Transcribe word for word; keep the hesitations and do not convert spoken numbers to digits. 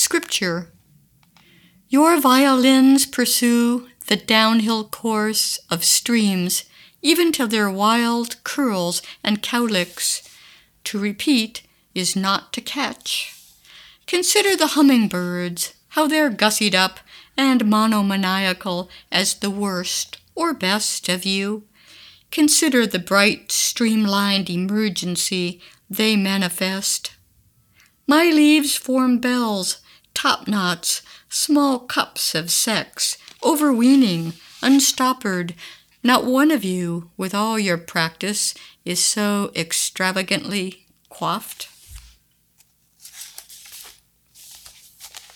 Scripture. Your violins pursue the downhill course of streams, even till their wild curls and cowlicks. To repeat is not to catch. Consider the hummingbirds, how they're gussied up and monomaniacal as the worst or best of you. Consider the bright, streamlined emergency they manifest. My leaves form bells, top-knots, small cups of sex, overweening, unstoppered. Not one of you, with all your practice, is so extravagantly coiffed.